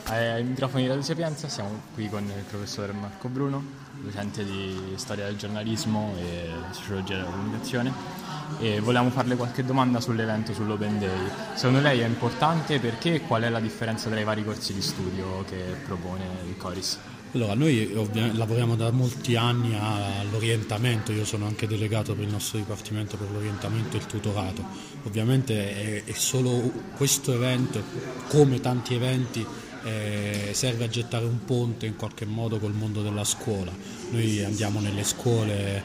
Ai microfoni di Radio Sapienza siamo qui con il professor Marco Bruno, docente di storia del giornalismo e sociologia della comunicazione, e volevamo farle qualche domanda sull'evento, sull'Open Day. Secondo lei è importante? Perché? Qual è la differenza tra i vari corsi di studio che propone il Coris? Allora, noi lavoriamo da molti anni all'orientamento, io sono anche delegato per il nostro Dipartimento per l'orientamento e il tutorato. Ovviamente è solo questo evento, come tanti eventi, serve a gettare un ponte in qualche modo col mondo della scuola. Noi andiamo nelle scuole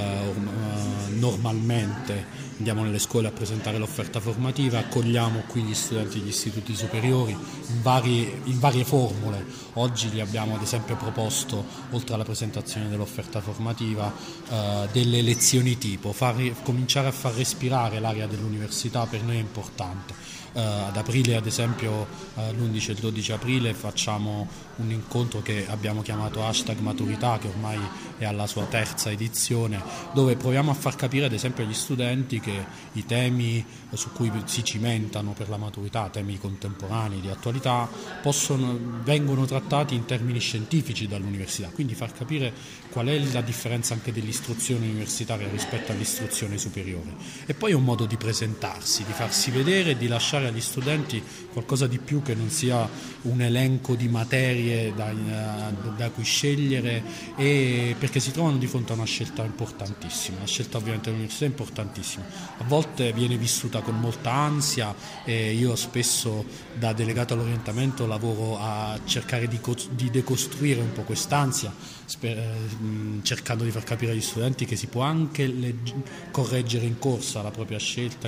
normalmente, andiamo nelle scuole a presentare l'offerta formativa, accogliamo qui gli studenti degli istituti superiori in varie formule. Oggi gli abbiamo ad esempio proposto, oltre alla presentazione dell'offerta formativa, delle lezioni tipo, cominciare a far respirare l'area dell'università per noi è importante. Ad aprile, ad esempio, l'11 e il 12 aprile facciamo un incontro che abbiamo chiamato #maturità, che ormai è alla sua terza edizione, dove proviamo a far capire ad esempio agli studenti che i temi su cui si cimentano per la maturità, temi contemporanei, di attualità, vengono trattati in termini scientifici dall'università, quindi far capire qual è la differenza anche dell'istruzione universitaria rispetto all'istruzione superiore. E poi è un modo di presentarsi, di farsi vedere e di lasciare agli studenti qualcosa di più che non sia un elenco di materie da cui scegliere, e perché si trovano di fronte a una scelta importantissima. La scelta ovviamente dell'università è importantissima, a volte viene vissuta con molta ansia, e io spesso da delegato all'orientamento lavoro a cercare di decostruire un po' quest'ansia, cercando di far capire agli studenti che si può anche correggere in corsa la propria scelta,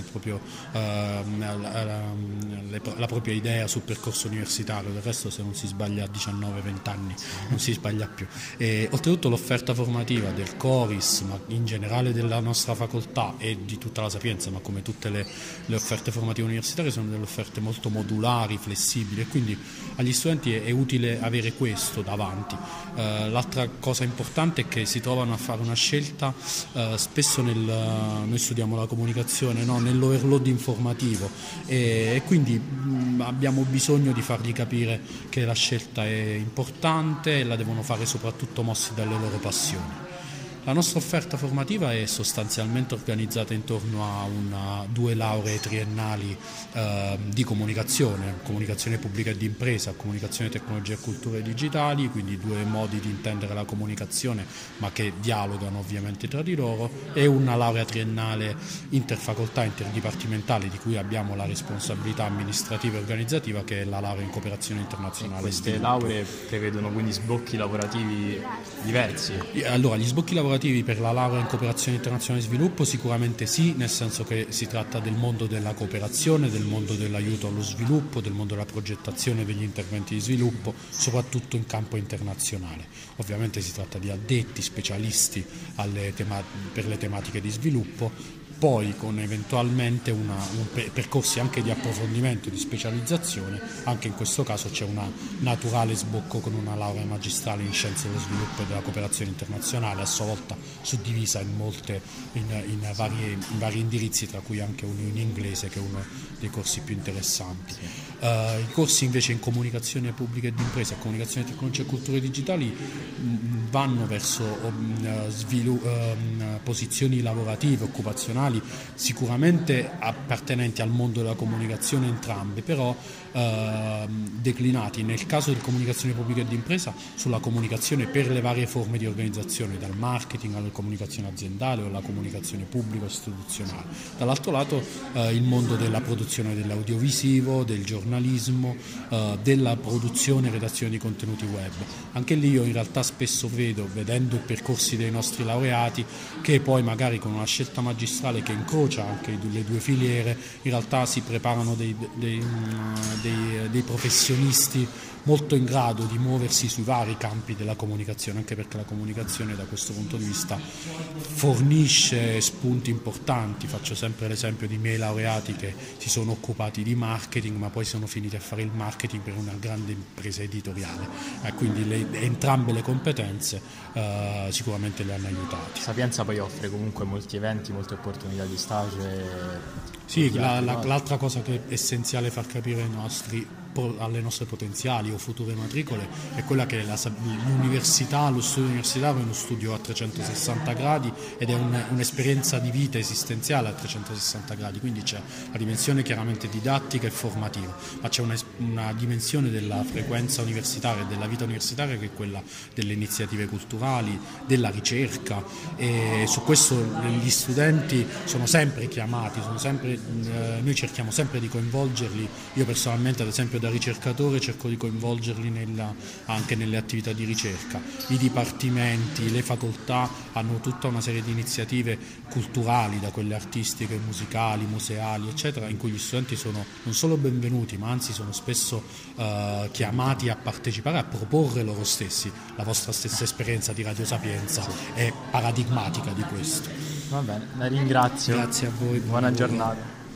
la propria idea sul percorso universitario. Del resto, se non si sbaglia a 19-20 anni non si sbaglia più. E oltretutto l'offerta formativa del Coris, ma in generale della nostra facoltà e di tutta la Sapienza, ma come tutte le offerte formative universitarie, sono delle offerte molto modulari, flessibili, e quindi agli studenti è utile avere questo davanti. L'altra cosa importante è che si trovano a fare una scelta spesso noi studiamo la comunicazione, no? Nell'overload informativo, e quindi abbiamo bisogno di fargli capire che la scelta è importante e la devono fare soprattutto mossi dalle loro passioni. La nostra offerta formativa è sostanzialmente organizzata intorno a due lauree triennali di comunicazione pubblica e di impresa, comunicazione, tecnologia e culture digitali, quindi due modi di intendere la comunicazione ma che dialogano ovviamente tra di loro, e una laurea triennale interfacoltà, interdipartimentale, di cui abbiamo la responsabilità amministrativa e organizzativa, che è la laurea in cooperazione internazionale. Queste lauree prevedono quindi sbocchi lavorativi diversi? Allora, gli sbocchi lavorativi per la laurea in cooperazione internazionale e sviluppo sicuramente sì, nel senso che si tratta del mondo della cooperazione, del mondo dell'aiuto allo sviluppo, del mondo della progettazione degli interventi di sviluppo, soprattutto in campo internazionale. Ovviamente si tratta di addetti, specialisti per le tematiche di sviluppo, poi con eventualmente percorsi anche di approfondimento e di specializzazione. Anche in questo caso c'è un naturale sbocco con una laurea magistrale in scienze dello sviluppo e della cooperazione internazionale, a sua volta suddivisa in vari indirizzi, tra cui anche uno in inglese, che è uno dei corsi più interessanti. I corsi invece in comunicazione pubblica e di impresa, comunicazione, tecnologia e culture digitali vanno verso posizioni lavorative, occupazionali, sicuramente appartenenti al mondo della comunicazione entrambe, però declinati nel caso di comunicazione pubblica e di impresa sulla comunicazione per le varie forme di organizzazione, dal marketing alla comunicazione aziendale o alla comunicazione pubblica o istituzionale. Dall'altro lato il mondo della produzione dell'audiovisivo, del giornalismo, della produzione e redazione di contenuti web. Anche lì io in realtà spesso vedendo i percorsi dei nostri laureati, che poi magari con una scelta magistrale che incrocia anche le due filiere, in realtà si preparano dei professionisti molto in grado di muoversi sui vari campi della comunicazione, anche perché la comunicazione da questo punto di vista fornisce spunti importanti. Faccio sempre l'esempio di miei laureati che si sono occupati di marketing, ma poi sono finiti a fare il marketing per una grande impresa editoriale, quindi entrambe le competenze sicuramente le hanno aiutati. Sapienza poi offre comunque molti eventi, molte opportunità di stage. Sì, l'altra cosa che è essenziale far capire ai nostri alle nostre potenziali o future matricole è quella che l'università, lo studio universitario è uno studio a 360 gradi ed è un'esperienza di vita esistenziale a 360 gradi, quindi c'è la dimensione chiaramente didattica e formativa, ma c'è una dimensione della frequenza universitaria e della vita universitaria che è quella delle iniziative culturali, della ricerca, e su questo gli studenti sono sempre chiamati, noi cerchiamo sempre di coinvolgerli. Io personalmente, ad esempio, da ricercatore cerco di coinvolgerli anche nelle attività di ricerca. I dipartimenti, le facoltà hanno tutta una serie di iniziative culturali, da quelle artistiche, musicali, museali, eccetera, in cui gli studenti sono non solo benvenuti, ma anzi sono spesso chiamati a partecipare, a proporre loro stessi. La vostra stessa esperienza di Radio Sapienza è paradigmatica di questo. Va bene, la ringrazio. Grazie a voi. Buona giornata.